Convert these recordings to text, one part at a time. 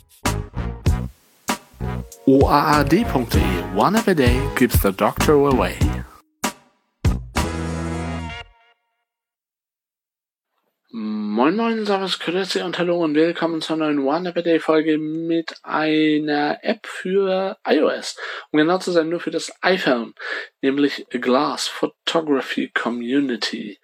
OAAD.de One App a Day keeps the doctor away. Moin Moin, Servus, Grüezi und Hallo und willkommen zur neuen One App a Day Folge mit einer App für iOS. Um genau zu sein, nur für das iPhone, nämlich Glass Photography Community.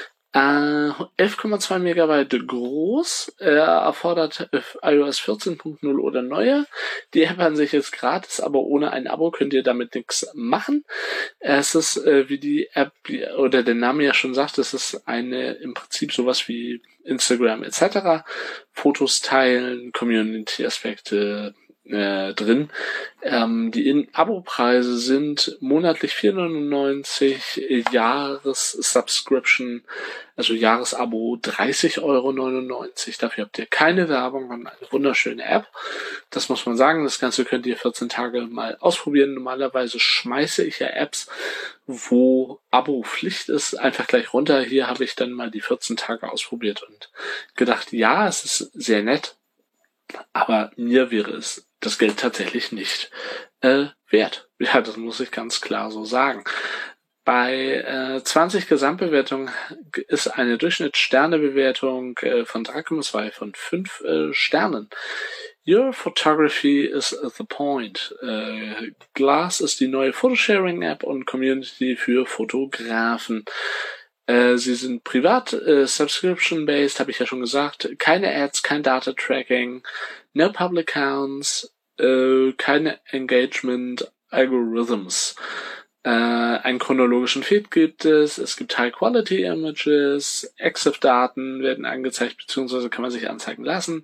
11,2 Megabyte groß, erfordert iOS 14.0 oder neuer. Die App an sich ist gratis, aber ohne ein Abo könnt ihr damit nichts machen. Es ist, wie die App oder der Name ja schon sagt, es ist im Prinzip sowas wie Instagram etc. Fotos teilen, Community-Aspekte drin. Die Abo-Preise sind monatlich 4,99 €, Jahres-Subscription, also Jahresabo 30,99 €. Dafür habt ihr keine Werbung und eine wunderschöne App. Das muss man sagen. Das Ganze könnt ihr 14 Tage mal ausprobieren. Normalerweise schmeiße ich ja Apps, wo Abo-Pflicht ist, einfach gleich runter. Hier habe ich dann mal die 14 Tage ausprobiert und gedacht, ja, es ist sehr nett, aber mir wäre es das Geld tatsächlich nicht wert. Ja, das muss ich ganz klar so sagen. Bei 20 Gesamtbewertungen ist eine Durchschnittssternebewertung von 3,2 von 5 Sternen. Your photography is the point. Glass ist die neue Photosharing-App und Community für Fotografen. Sie sind privat, subscription-based, habe ich ja schon gesagt. Keine Ads, kein Data-Tracking, no public accounts, keine Engagement-Algorithms. Einen chronologischen Feed gibt es gibt High-Quality-Images, EXIF-Daten werden angezeigt, beziehungsweise kann man sich anzeigen lassen.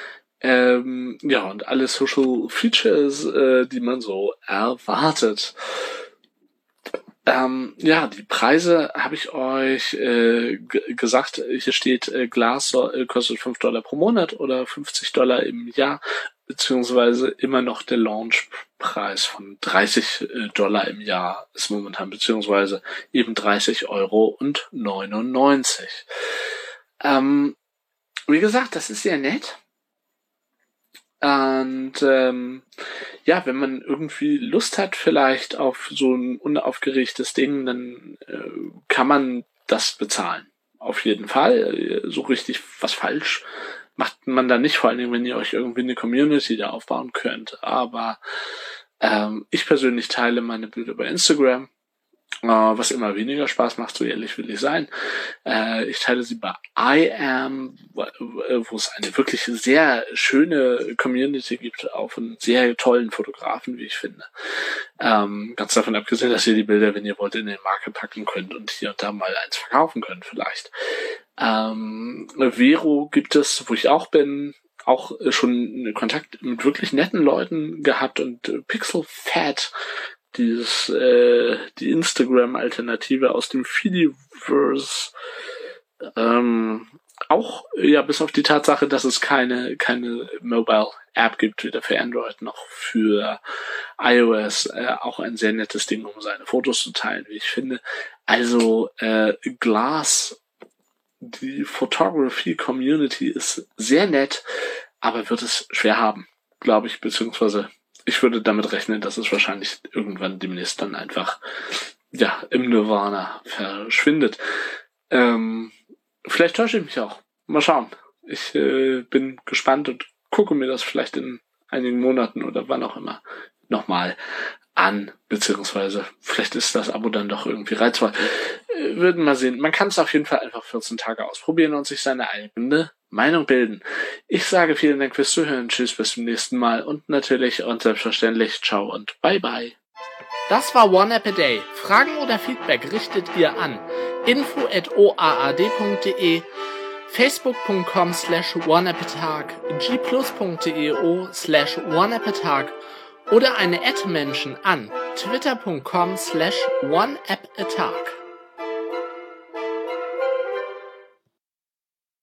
Und alle Social Features, die man so erwartet. Die Preise habe ich euch gesagt. Hier steht, Glass kostet $5 pro Monat oder $50 im Jahr, beziehungsweise immer noch der Launchpreis von $30 im Jahr ist momentan, beziehungsweise eben 30,99 €. Wie gesagt, das ist sehr nett. Und wenn man irgendwie Lust hat vielleicht auf so ein unaufgeregtes Ding, dann kann man das bezahlen. Auf jeden Fall. So richtig was falsch macht man da nicht, vor allen Dingen, wenn ihr euch irgendwie eine Community da aufbauen könnt. Aber ich persönlich teile meine Bilder bei Instagram, was immer weniger Spaß macht, so ehrlich will ich sein. Ich teile sie bei iAm, wo es eine wirklich sehr schöne Community gibt, auch von sehr tollen Fotografen, wie ich finde. Ganz davon abgesehen, dass ihr die Bilder, wenn ihr wollt, in den Market packen könnt und hier und da mal eins verkaufen könnt vielleicht. Vero gibt es, wo ich auch bin, auch schon Kontakt mit wirklich netten Leuten gehabt, und Pixelfat, die Instagram-Alternative aus dem Fediverse, auch, ja, bis auf die Tatsache, dass es keine Mobile-App gibt, weder für Android noch für iOS, auch ein sehr nettes Ding, um seine Fotos zu teilen, wie ich finde. Also, Glass, die Photography-Community ist sehr nett, aber wird es schwer haben, glaube ich, beziehungsweise ich würde damit rechnen, dass es wahrscheinlich irgendwann demnächst dann einfach, im Nirvana verschwindet. Vielleicht täusche ich mich auch. Mal schauen. Ich bin gespannt und gucke mir das vielleicht in einigen Monaten oder wann auch immer nochmal an, beziehungsweise vielleicht ist das Abo dann doch irgendwie reizvoll. Würden mal sehen. Man kann es auf jeden Fall einfach 14 Tage ausprobieren und sich seine eigene Meinung bilden. Ich sage vielen Dank fürs Zuhören. Tschüss, bis zum nächsten Mal und natürlich und selbstverständlich ciao und bye bye. Das war One App a Day. Fragen oder Feedback richtet ihr an info@oaad.de, facebook.com/oneappatag, gplus.io/oneappatag oder eine @Menschen an twitter.com/oneappatag.